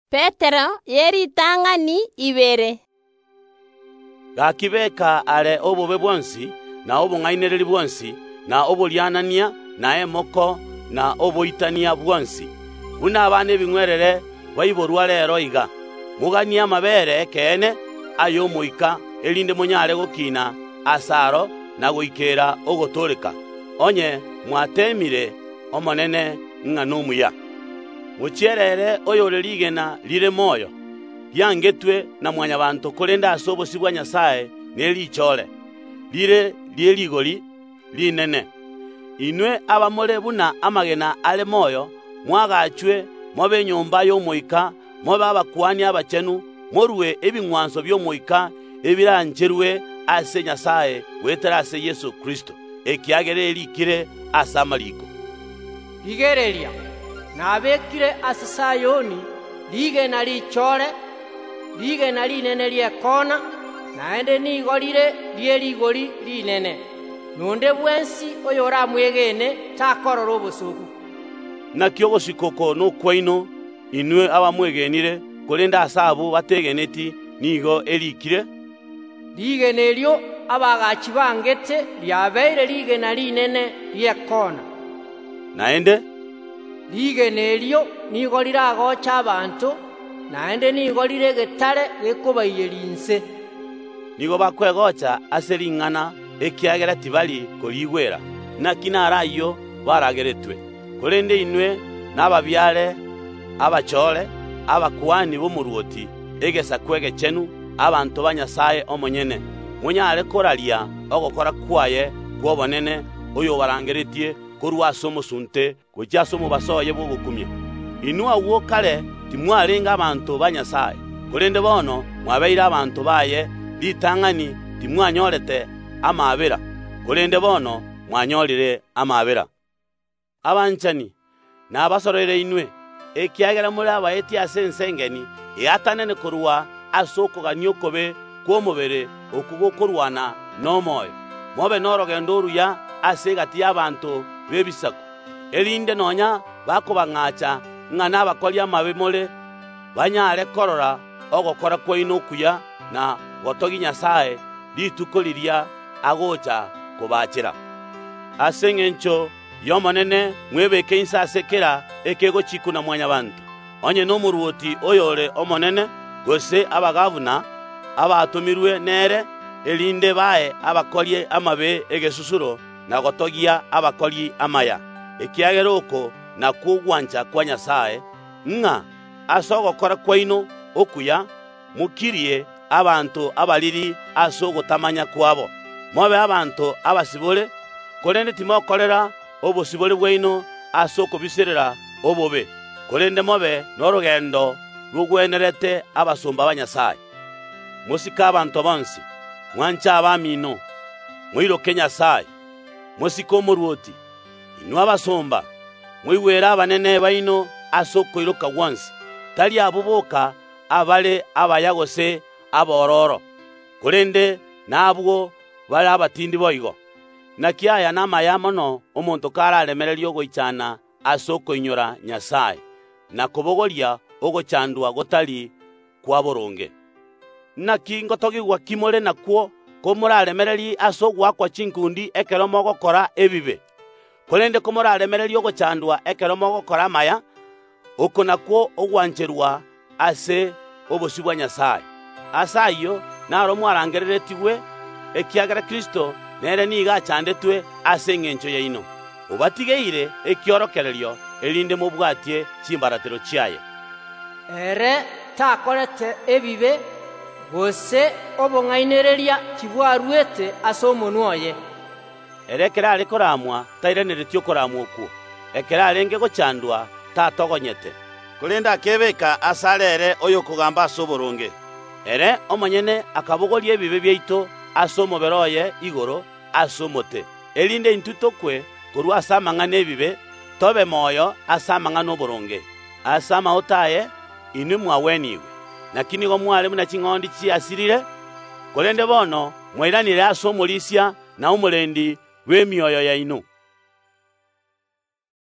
Petero yeritang'ani ibere. Gakibeka ale obobe bwonsi na obong'ainereri bwonsi na obolyanania na emoko na oboitania bwonsi. Buna abana ebing'werere baiborwa rero iga. Muganie amabere ekene ayo omoika erinde monyare gokina asaro na goikera ogotoreka. Onye mwatemire omonene ng'ana omuya. Muchierere oyore rigena rire moyo. Ryangetwe na mwanyabanto korenda ase obosi bwa Nyasaye nerichore. Rire rigori rinene. Inwe abamore buna amagena ale moyo mwagachwe mobe nyomba y'omoika mobe abakuani abachenu morwe ebing'wanso by'omoika ebirancherwe ase Nyasaye wetera ase Yesu Kristo ekiagere erikire ase amariko. Rigereria nabekire ase Sayoni rigena richore rigena rinene riekona naende nigorire rierigori rinene nonde bwensi oyo oramwegene takorora obosogu. Nakio gosikoko nokwaino inwe abamwegenire korenda ase abo bategeneti nigo erikire. Rigena erio abagachi bangete riabeire rigena rinene riekona naende rigena erio nigorire agocha abantu naende nigorire getare gekobaiyerinse. Nigo bakwegocha ase ring'ana ekiagera tibali korigwera nakinara iyo barageretwe korende inwe n'ababyare abachore abakuani bomuruoti egesa kwegechenu abantu ba Nyasaye omonyene munyare koraria ogokora kwaye kwobonene oyo barangeretie korwa ase omosunte gocha ase omobasoye bwogokumia. Inwe awo kare timwarenga abantu ba Nyasaye korende bono mwabeire abantu baye ritang'ani timwanyorete amabera korende bono mwanyorire amabera. Abanchani nabasorere inwe ekiagera muri abaeti ase ensengeni yatanene korwa ase okogania okobe kw'omobere okugokorwana n'omoyo mobe norogendo oruya ase egati y'abantu b'ebisaku erinde nonya bakobang'acha ng'ana abakori amabe more banyare korora ogokora kwaino okuya na gotogi Nyasaye rituko riria agocha kobachera. Ase eng'encho y'omonene mwebeke inse ase kera ekegochiku na mwanyabanto onye n'omuruoti oyore omonene gose abagavuna abatomirwe nere erinde bae abakori amabe egesusuro na gotogia abakori amaya ekiagera oko na kugwancha kwa Nyasaye ng'a ase ogokora kwaino okuya mukirie abantu abaliri ase ogotamanya kwabo mobe abantu abasibore korende timokorera obosibore bwaino ase okobiserera obobe korende mobe n'orogendo rugwenerete abasumba ba Nyasaye. Musika abantu bonsi mwancha abamino mwiroke Nyasaye musika omuruoti inwe abasumba mwiwera abanene baino ase okoiroka gwansi tari abuboka abale abayagose abororo korende nabwo bali abatindi boigo nakiaya namaya mono omonto kararemereria ogoichana ase okoinyora Nyasaye na kobogoria ogochandwa gotari kwa boronge. Naki ngotogigwa kimore nakwo komuraremereri ase ogwakwa chinkundi ekero mogokora ebibe korende komuraremereri ogochandwa ekero mogokora amaya oko nakwo ogwancherwa ase obosi bwa Nyasaye. Ase ayo naro mwarangereretigwe ekiagera Kristo nere niga achandetwe ase eng'encho yaino obatigeire ekiorokererio erinde mobwatie chimbaratero chiaye. Ere takorete ebibe gose obong'ainereria tibwarwete ase omonwa oye. Ere kera are koramwa taireneretio koramwa okuo ekera arenge gochandwa tatogonyete korenda akebeka ase arere oyo kogamba ase oboronge ere omonyene akabogoria ebibe biaito ase omobere oye igoro ase omote erinde intutokwe korwa ase amang'ana ebibe tobe moyo ase amang'ana oboronge ase amaota aye inwe mwaweniwe nakini go mware muna ching'ondi chiasirire korende bono mwairanire ase omorisia na omorendi bw'emioyo yaino